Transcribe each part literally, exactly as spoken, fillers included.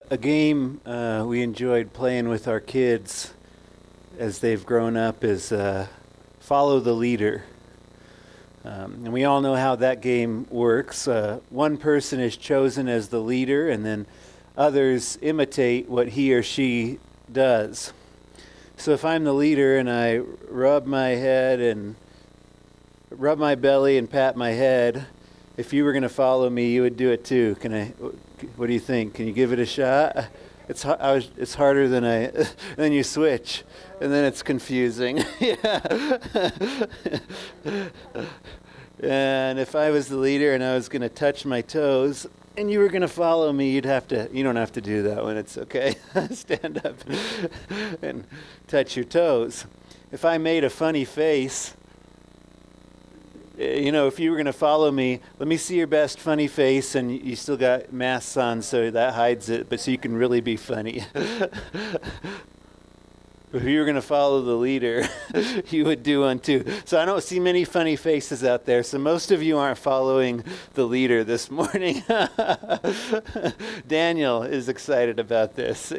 A game uh, we enjoyed playing with our kids as they've grown up is uh, Follow the Leader. Um, and we all know how that game works. Uh, one person is chosen as the leader, and then others imitate what he or she does. So if I'm the leader and I rub my head and rub my belly and pat my head, if you were going to follow me, you would do it too. Can I? What do you think? Can you give it a shot? It's I was, it's harder than I. Then you switch, and then it's confusing. Yeah. And if I was the leader and I was going to touch my toes, and you were going to follow me, you'd have to. You don't have to do that one. It's okay. Stand up and touch your toes. If I made a funny face, you know, if you were going to follow me, let me see your best funny face, and you still got masks on, so that hides it, but so you can really be funny. If you were going to follow the leader, you would do one too. So I don't see many funny faces out there, so most of you aren't following the leader this morning. Daniel is excited about this.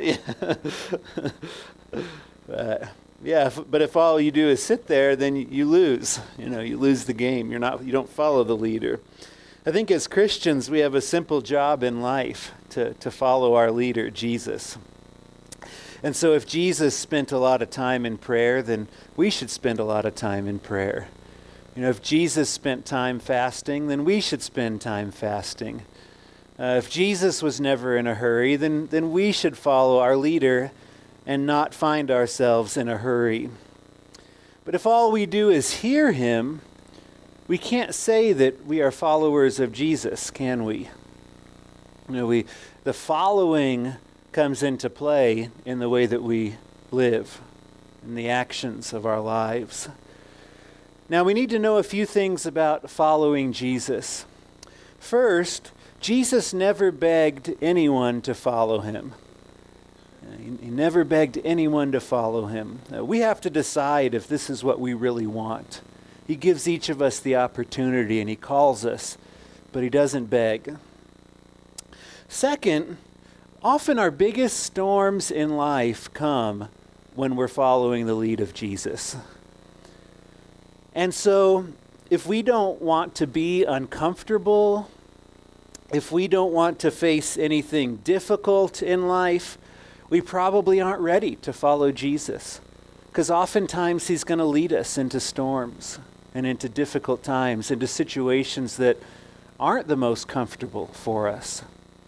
uh, Yeah, if, but if all you do is sit there, then you, you lose. You know, you lose the game. You're not. You don't follow the leader. I think as Christians, we have a simple job in life to to follow our leader, Jesus. And so, if Jesus spent a lot of time in prayer, then we should spend a lot of time in prayer. You know, if Jesus spent time fasting, then we should spend time fasting. Uh, if Jesus was never in a hurry, then then we should follow our leader and not find ourselves in a hurry. But if all we do is hear him, we can't say that we are followers of Jesus, can we? You know, we the following comes into play in the way that we live, in the actions of our lives. Now, we need to know a few things about following Jesus. First, Jesus never begged anyone to follow him. He, he never begged anyone to follow him. Uh, we have to decide if this is what we really want. He gives each of us the opportunity, and he calls us, but he doesn't beg. Second, often our biggest storms in life come when we're following the lead of Jesus. And so, if we don't want to be uncomfortable, if we don't want to face anything difficult in life, we probably aren't ready to follow Jesus, because oftentimes he's going to lead us into storms and into difficult times, into situations that aren't the most comfortable for us.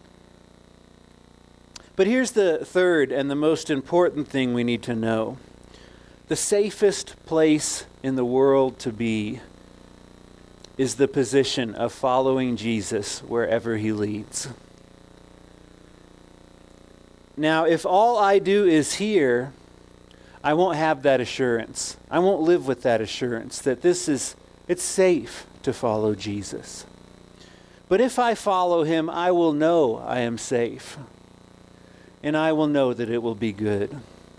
But here's the third and the most important thing we need to know. The safest place in the world to be is the position of following Jesus wherever he leads. Now, if all I do is hear, I won't have that assurance. I won't live with that assurance that this is, it's safe to follow Jesus. But if I follow him, I will know I am safe. And I will know that it will be good.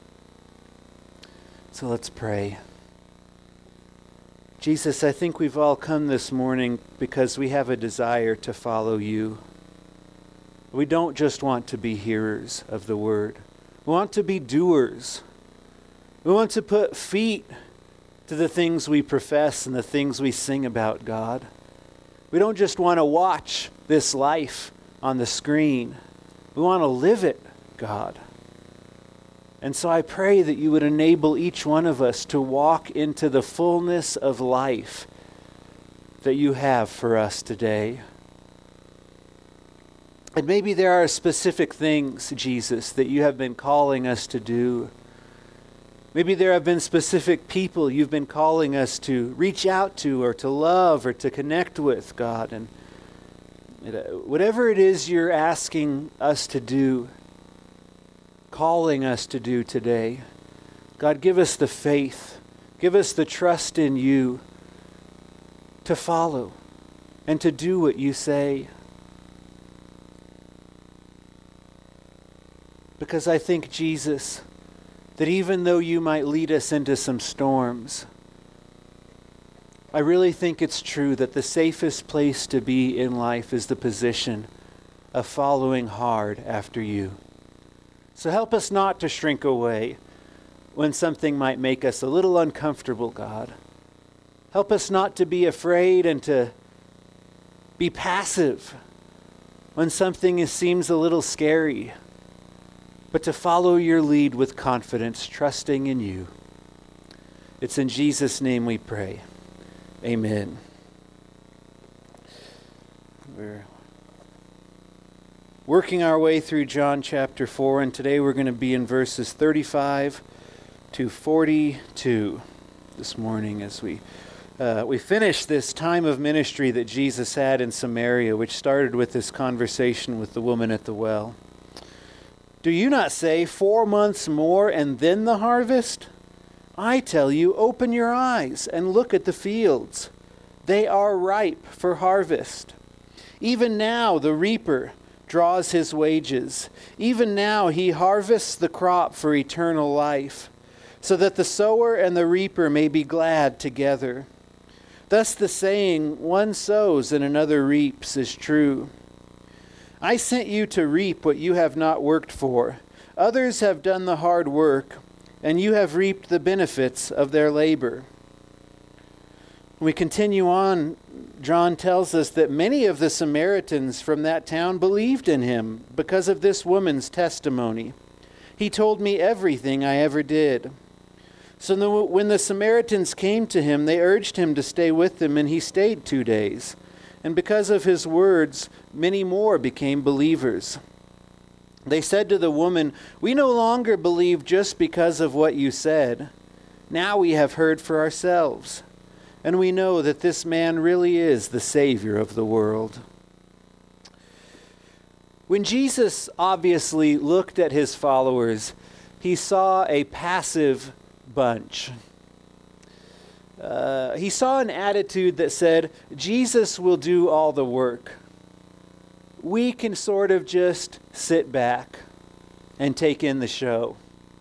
So let's pray. Jesus, I think we've all come this morning because we have a desire to follow you. We don't just want to be hearers of the word. We want to be doers. We want to put feet to the things we profess and the things we sing about, God. We don't just want to watch this life on the screen. We want to live it, God. And so I pray that you would enable each one of us to walk into the fullness of life that you have for us today. And maybe there are specific things, Jesus, that you have been calling us to do. Maybe there have been specific people you've been calling us to reach out to or to love or to connect with, God. And whatever it is you're asking us to do, calling us to do today, God, give us the faith, give us the trust in you to follow and to do what you say. Because I think, Jesus, that even though you might lead us into some storms, I really think it's true that the safest place to be in life is the position of following hard after you. So help us not to shrink away when something might make us a little uncomfortable, God. Help us not to be afraid and to be passive when something is, seems a little scary, but to follow your lead with confidence, trusting in you. It's in Jesus' name we pray. Amen. We're working our way through John chapter four, and today we're going to be in verses thirty-five to forty-two this morning as we uh, we finish this time of ministry that Jesus had in Samaria, which started with this conversation with the woman at the well. Do you not say, four months more and then the harvest? I tell you, open your eyes and look at the fields. They are ripe for harvest. Even now the reaper draws his wages. Even now he harvests the crop for eternal life, so that the sower and the reaper may be glad together. Thus the saying, one sows and another reaps, is true. I sent you to reap what you have not worked for. Others have done the hard work, and you have reaped the benefits of their labor. We continue on. John tells us that many of the Samaritans from that town believed in him because of this woman's testimony. He told me everything I ever did. So the, when the Samaritans came to him, they urged him to stay with them, and he stayed two days. And because of his words, many more became believers. They said to the woman, "We no longer believe just because of what you said. Now we have heard for ourselves, and we know that this man really is the Savior of the world." When Jesus obviously looked at his followers, he saw a passive bunch. Uh, he saw an attitude that said, Jesus will do all the work. We can sort of just sit back and take in the show.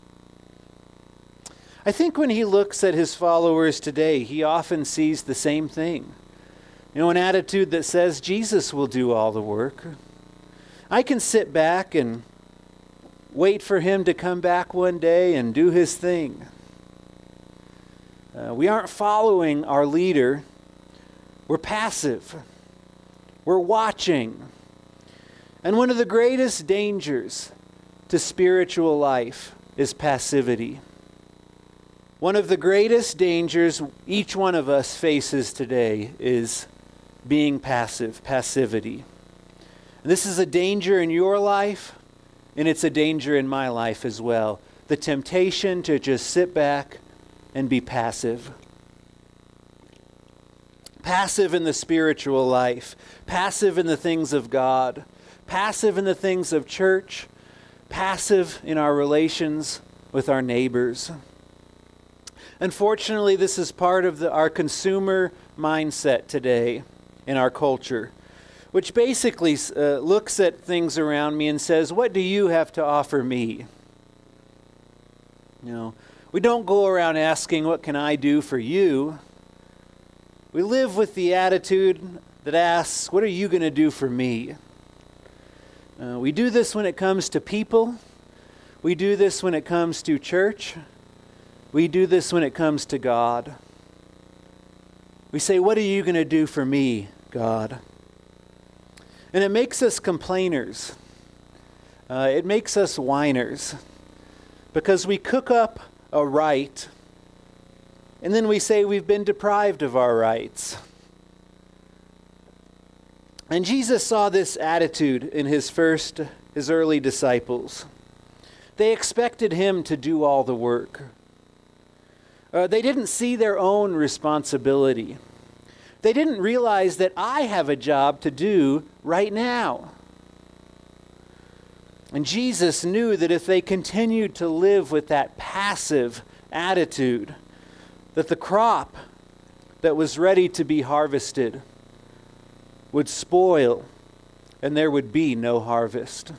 I think when he looks at his followers today, he often sees the same thing. You know, an attitude that says, Jesus will do all the work. I can sit back and wait for him to come back one day and do his thing. Uh, we aren't following our leader. We're passive. We're watching. And one of the greatest dangers to spiritual life is passivity. One of the greatest dangers each one of us faces today is being passive, passivity. And this is a danger in your life, and it's a danger in my life as well. The temptation to just sit back and be passive. Passive in the spiritual life. Passive in the things of God. Passive in the things of church. Passive in our relations with our neighbors. Unfortunately, this is part of the, our consumer mindset today in our culture, which basically uh, looks at things around me and says, what do you have to offer me? You know, we don't go around asking, what can I do for you? We live with the attitude that asks, what are you going to do for me? Uh, we do this when it comes to people. We do this when it comes to church. We do this when it comes to God. We say, what are you going to do for me, God? And it makes us complainers. Uh, it makes us whiners. Because we cook up a right, and then we say we've been deprived of our rights. And Jesus saw this attitude in his first, his early disciples. They expected him to do all the work. Uh, they didn't see their own responsibility. They didn't realize that I have a job to do right now. And Jesus knew that if they continued to live with that passive attitude, that the crop that was ready to be harvested would spoil and there would be no harvest.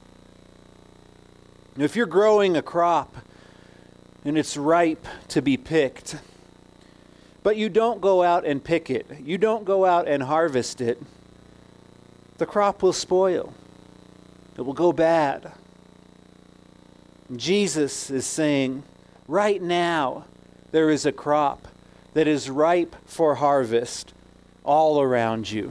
If you're growing a crop and it's ripe to be picked, but you don't go out and pick it, you don't go out and harvest it, the crop will spoil. It will go bad. Jesus is saying, right now, there is a crop that is ripe for harvest all around you.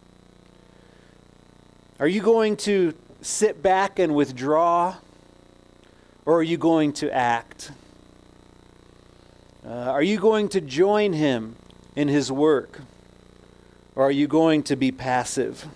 Are you going to sit back and withdraw, or are you going to act? Uh, are you going to join him in his work, or are you going to be passive?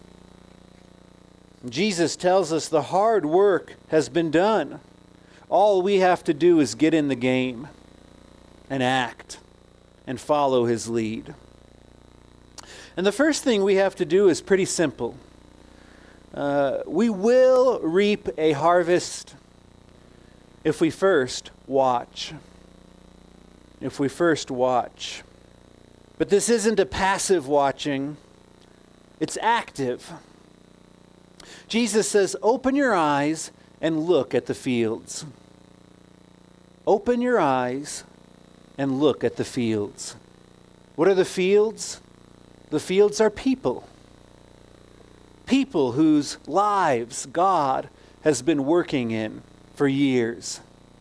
Jesus tells us the hard work has been done. All we have to do is get in the game and act and follow his lead. And the first thing we have to do is pretty simple. Uh, we will reap a harvest if we first watch. If we first watch. But this isn't a passive watching, it's active. Jesus says, open your eyes and look at the fields. Open your eyes and look at the fields. What are the fields? The fields are people. People whose lives God has been working in for years.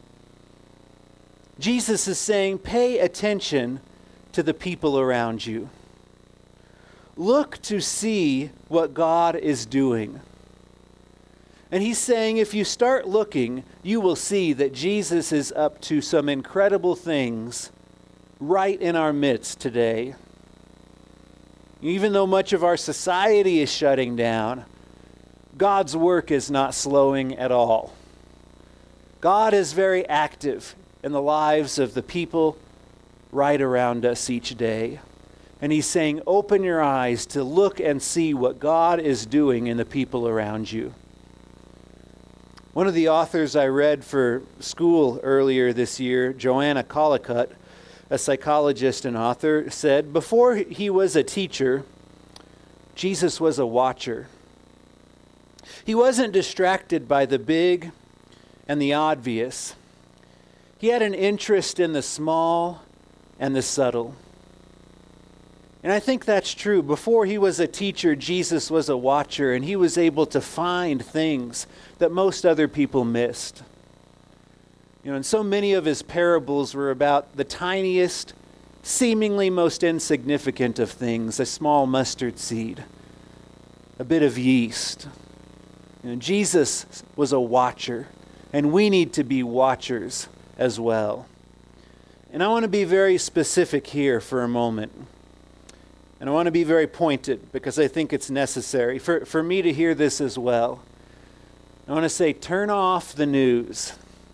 Jesus is saying, pay attention to the people around you. Look to see what God is doing. And he's saying, if you start looking, you will see that Jesus is up to some incredible things right in our midst today. Even though much of our society is shutting down, God's work is not slowing at all. God is very active in the lives of the people right around us each day. And he's saying, open your eyes to look and see what God is doing in the people around you. One of the authors I read for school earlier this year, Joanna Collicutt, a psychologist and author, said, before he was a teacher, Jesus was a watcher. He wasn't distracted by the big and the obvious. He had an interest in the small and the subtle. And I think that's true. Before he was a teacher, Jesus was a watcher, and he was able to find things that most other people missed. You know, and so many of his parables were about the tiniest, seemingly most insignificant of things, a small mustard seed, a bit of yeast. You know, Jesus was a watcher, and we need to be watchers as well. And I want to be very specific here for a moment. And I want to be very pointed because I think it's necessary for, for me to hear this as well. I want to say, turn off the news.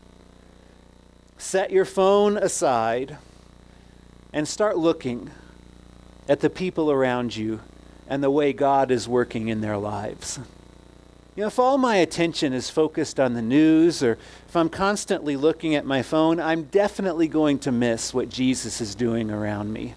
Set your phone aside and start looking at the people around you and the way God is working in their lives. You know, if all my attention is focused on the news, or if I'm constantly looking at my phone, I'm definitely going to miss what Jesus is doing around me.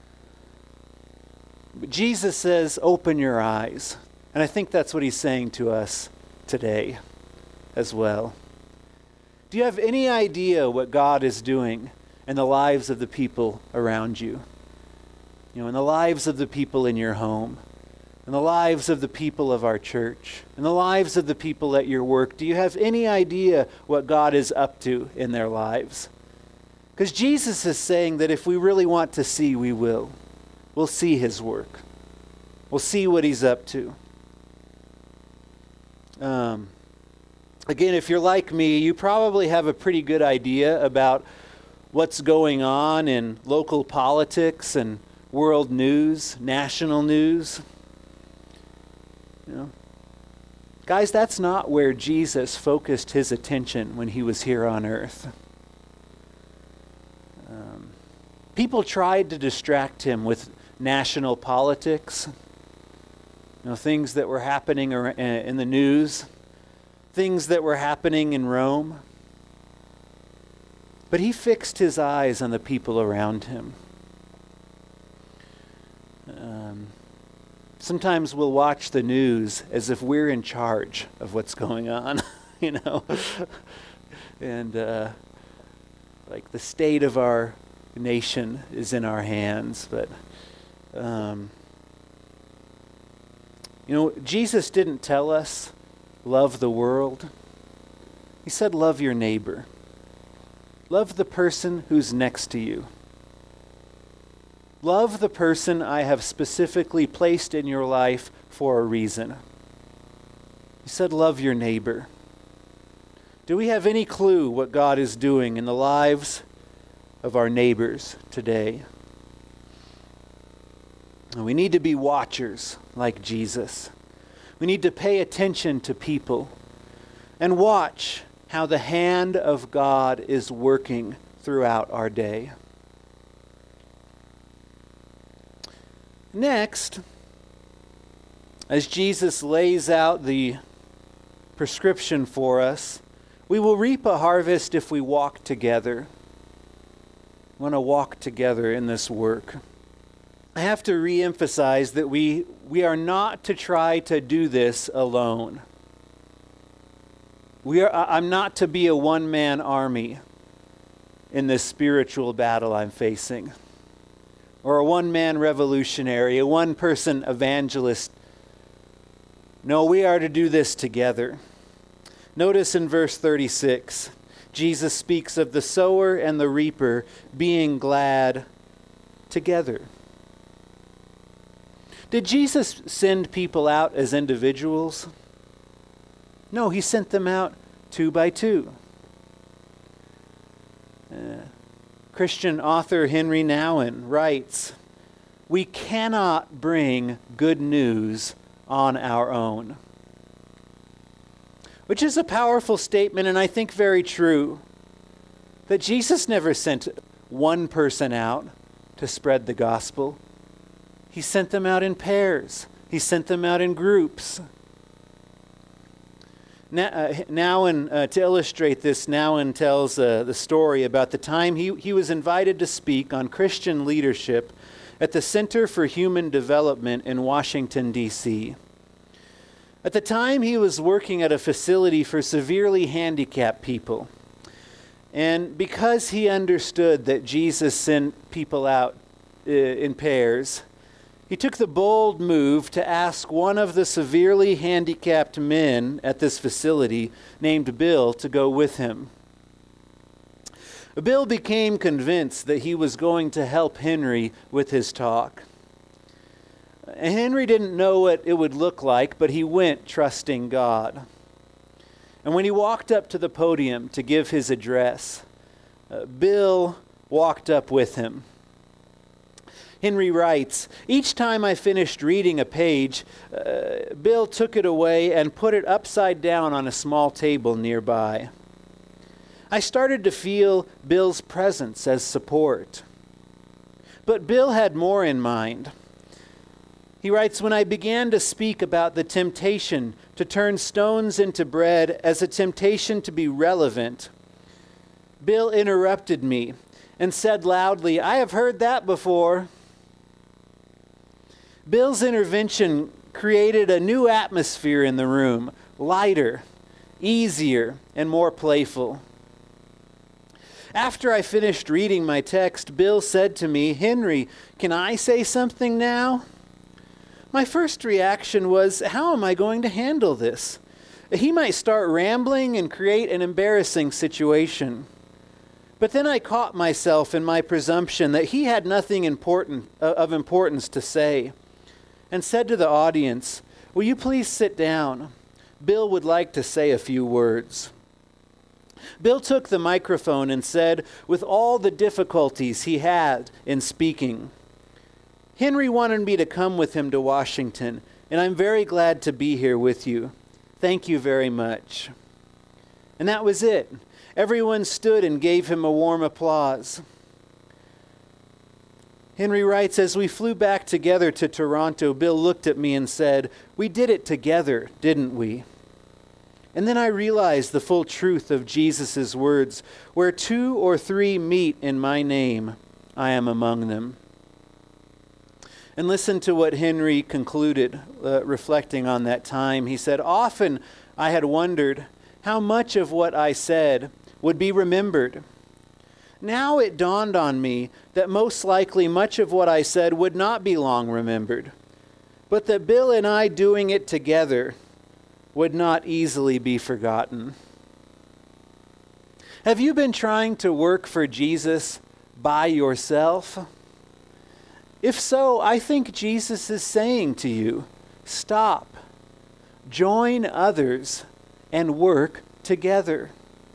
But Jesus says, open your eyes. And I think that's what he's saying to us today as well. Do you have any idea what God is doing in the lives of the people around you? You know, in the lives of the people in your home, in the lives of the people of our church, in the lives of the people at your work. Do you have any idea what God is up to in their lives? Because Jesus is saying that if we really want to see, we will. We'll see his work. We'll see what he's up to. Um, again, if you're like me, you probably have a pretty good idea about what's going on in local politics and world news, national news. You know, guys, that's not where Jesus focused his attention when he was here on earth. Um, people tried to distract him with national politics, you know, things that were happening in the news, things that were happening in Rome. But he fixed his eyes on the people around him. Um, sometimes we'll watch the news as if we're in charge of what's going on, you know, and uh, like the state of our nation is in our hands. But um, you know, Jesus didn't tell us love the world. He said, love your neighbor. Love the person who's next to you. Love the person I have specifically placed in your life for a reason. He said, love your neighbor. Do we have any clue what God is doing in the lives of our neighbors today? We need to be watchers like Jesus. We need to pay attention to people and watch how the hand of God is working throughout our day. Next, as Jesus lays out the prescription for us, we will reap a harvest if we walk together. We want to walk together in this work. I have to re-emphasize that we, we are not to try to do this alone. We are, I'm not to be a one-man army in this spiritual battle I'm facing, or a one-man revolutionary, a one-person evangelist. No, we are to do this together. Notice in verse thirty-six, Jesus speaks of the sower and the reaper being glad together. Did Jesus send people out as individuals? No, he sent them out two by two. Uh, Christian author Henry Nouwen writes, "We cannot bring good news on our own." Which is a powerful statement, and I think very true. That Jesus never sent one person out to spread the gospel. He sent them out in pairs. He sent them out in groups. Now, uh, Nouwen, uh, to illustrate this, Nouwen tells uh, the story about the time he, he was invited to speak on Christian leadership at the Center for Human Development in Washington, D C At the time, he was working at a facility for severely handicapped people. And because he understood that Jesus sent people out uh, in pairs, he took the bold move to ask one of the severely handicapped men at this facility, named Bill, to go with him. Bill became convinced that he was going to help Henry with his talk. Henry didn't know what it would look like, but he went trusting God. And when he walked up to the podium to give his address, uh, Bill walked up with him. Henry writes, "Each time I finished reading a page, uh, Bill took it away and put it upside down on a small table nearby. I started to feel Bill's presence as support. But Bill had more in mind. He writes, when I began to speak about the temptation to turn stones into bread as a temptation to be relevant, Bill interrupted me and said loudly, 'I have heard that before.' Bill's intervention created a new atmosphere in the room, lighter, easier, and more playful. After I finished reading my text, Bill said to me, 'Henry, can I say something now?' My first reaction was, how am I going to handle this? He might start rambling and create an embarrassing situation. But then I caught myself in my presumption that he had nothing important uh, of importance to say, and said to the audience, 'Will you please sit down? Bill would like to say a few words.' Bill took the microphone and said, with all the difficulties he had in speaking, 'Henry wanted me to come with him to Washington, and I'm very glad to be here with you. Thank you very much.' And that was it. Everyone stood and gave him a warm applause. Henry writes, as we flew back together to Toronto, Bill looked at me and said, 'We did it together, didn't we?' And then I realized the full truth of Jesus' words, 'Where two or three meet in my name, I am among them.' And listen to what Henry concluded, uh, reflecting on that time. He said, 'Often I had wondered how much of what I said would be remembered. Now it dawned on me that most likely much of what I said would not be long remembered, but that Bill and I doing it together would not easily be forgotten.' Have you been trying to work for Jesus by yourself? If so, I think Jesus is saying to you, stop, join others, and work together.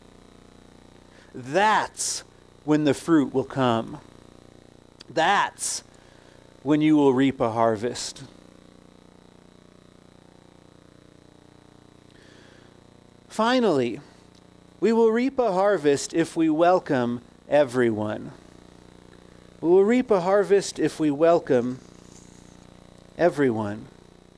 That's when the fruit will come. That's when you will reap a harvest. Finally, we will reap a harvest if we welcome everyone. We will reap a harvest if we welcome everyone.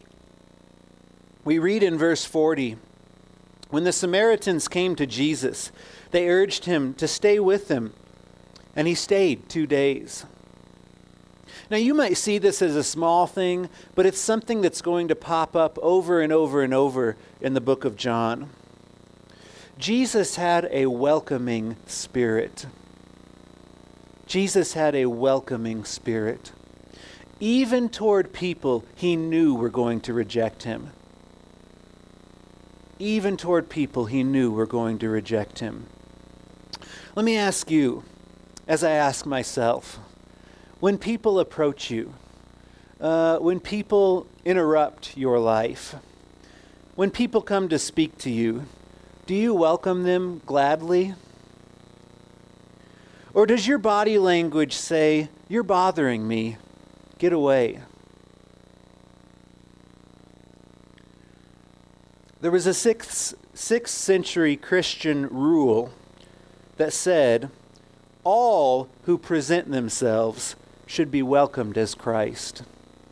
We read in verse forty, when the Samaritans came to Jesus, they urged him to stay with them, and he stayed two days. Now you might see this as a small thing, but it's something that's going to pop up over and over and over in the book of John. Jesus had a welcoming spirit. Jesus had a welcoming spirit, even toward people he knew were going to reject him. Even toward people he knew were going to reject him. Let me ask you, as I ask myself, when people approach you, uh, when people interrupt your life, when people come to speak to you, do you welcome them gladly? Or does your body language say, you're bothering me, get away? There was a sixth, sixth century Christian rule that said, all who present themselves should be welcomed as Christ.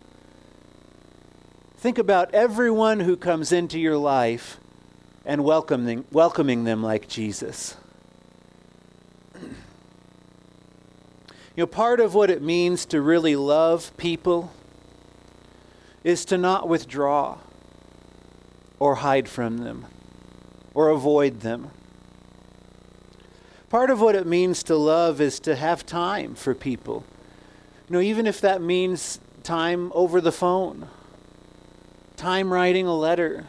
Think about everyone who comes into your life and welcoming, welcoming them like Jesus. You know, part of what it means to really love people is to not withdraw or hide from them or avoid them. Part of what it means to love is to have time for people. You know, even if that means time over the phone, time writing a letter.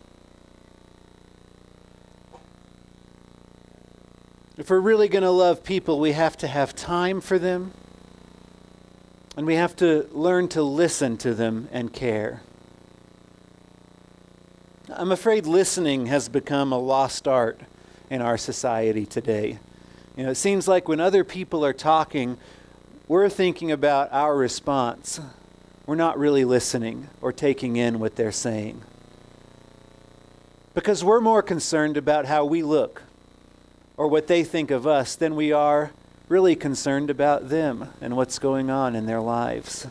If we're really going to love people, we have to have time for them, and we have to learn to listen to them and care. I'm afraid listening has become a lost art in our society today. You know, it seems like when other people are talking, we're thinking about our response. We're not really listening or taking in what they're saying. Because we're more concerned about how we look or what they think of us than we are really concerned about them and what's going on in their lives.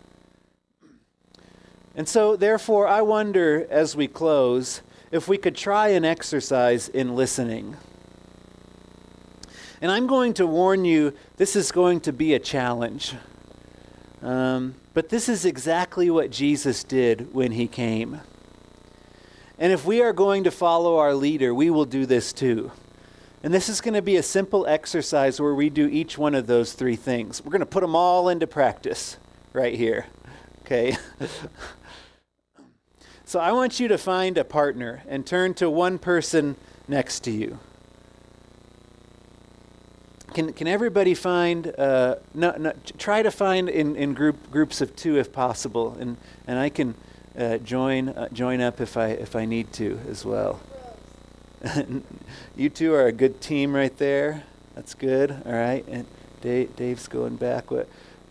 And so, therefore, I wonder, as we close, if we could try an exercise in listening. And I'm going to warn you, this is going to be a challenge. Um, but this is exactly what Jesus did when he came. And if we are going to follow our leader, we will do this too. And this is going to be a simple exercise where we do each one of those three things. We're going to put them all into practice right here. Okay? So I want you to find a partner and turn to one person next to you. Can can everybody find, uh, no, no, try to find in, in group groups of two if possible, and, and I can uh, join uh, join up if I if I need to as well. You two are a good team right there. That's good. All right, and Dave, Dave's going back. What?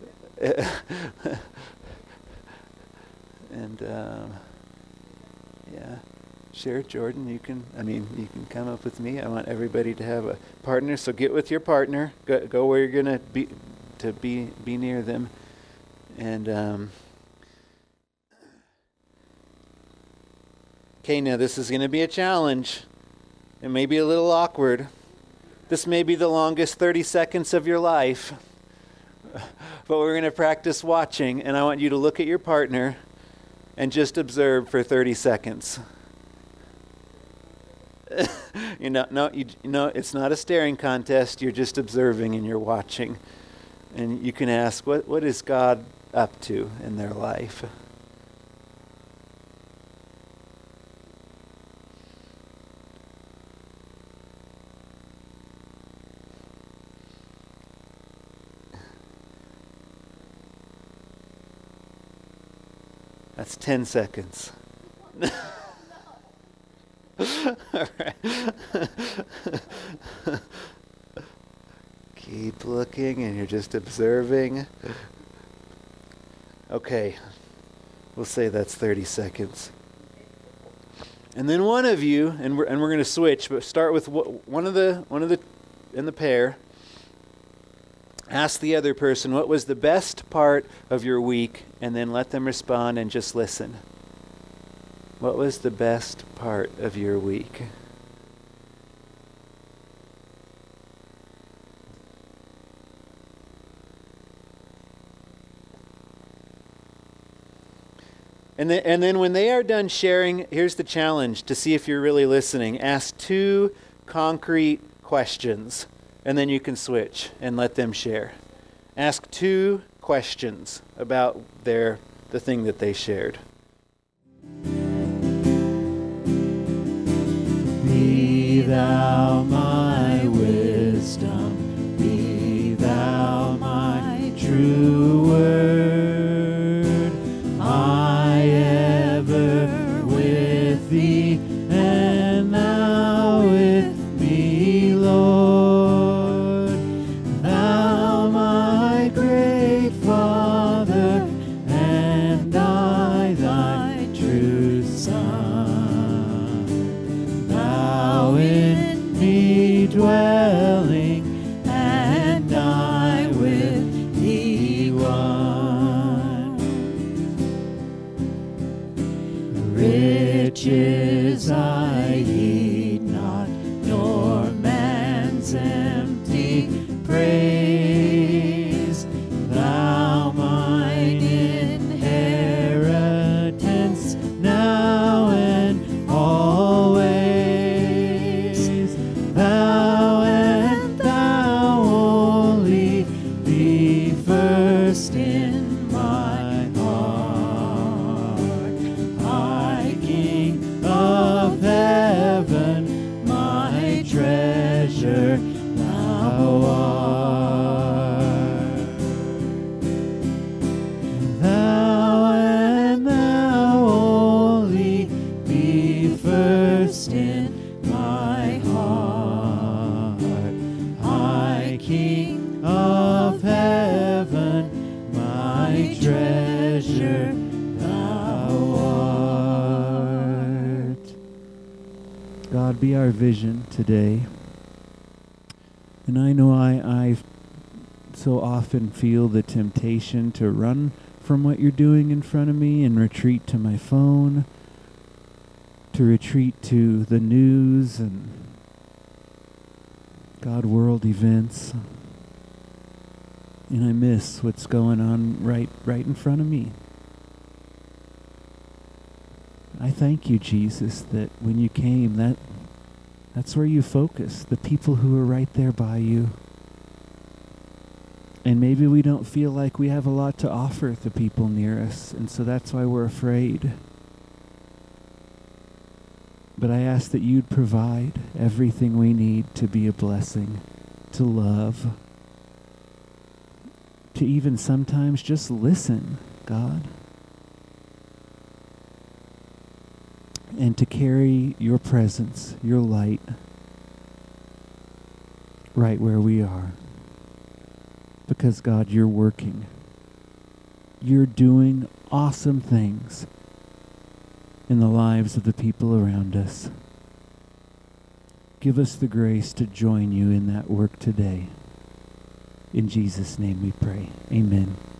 and um, yeah. Sure, Jordan, you can, I mean, you can come up with me. I want everybody to have a partner, so get with your partner. Go, go where you're going to be, to be be near them. And, um, okay, now this is going to be a challenge. It may be a little awkward. This may be the longest thirty seconds of your life. But we're going to practice watching, and I want you to look at your partner and just observe for thirty seconds. you know, no, you, you know, it's not a staring contest. You're just observing and you're watching, and you can ask, "What, what is God up to in their life?" That's ten seconds. All right. Keep looking, and you're just observing. Okay. We'll say that's thirty seconds. And then one of you, and we're and we're going to switch, but start with one of the one of the in the pair. Ask the other person, what was the best part of your week? And then let them respond and just listen. What was the best part of your week? And then, and then when they are done sharing, here's the challenge to see if you're really listening. Ask two concrete questions. And then you can switch and let them share. Ask two questions about their the thing that they shared. Be thou my wisdom, be thou my true word. I ever with thee, and thou with me, Lord. Dwelling, and I with thee one. Riches I heed not, nor man's empty praise. Thou mine inheritance, now and always. Thou in my heart, I King of heaven, my treasure thou art. Thou and thou only be first in my heart, I King of heaven, my treasure thou art. God, be our vision today. And I know I, I so often feel the temptation to run from what you're doing in front of me and retreat to my phone, to retreat to the news and God, world events. And I miss what's going on right right in front of me. I thank you, Jesus, that when you came, that that's where you focus, the people who are right there by you. And maybe we don't feel like we have a lot to offer the people near us, and so that's why we're afraid. But I ask that you'd provide everything we need to be a blessing, to love, to even sometimes just listen, God, and to carry your presence, your light, right where we are. Because, God, you're working. You're doing awesome things in the lives of the people around us. Give us the grace to join you in that work today. In Jesus' name we pray. Amen.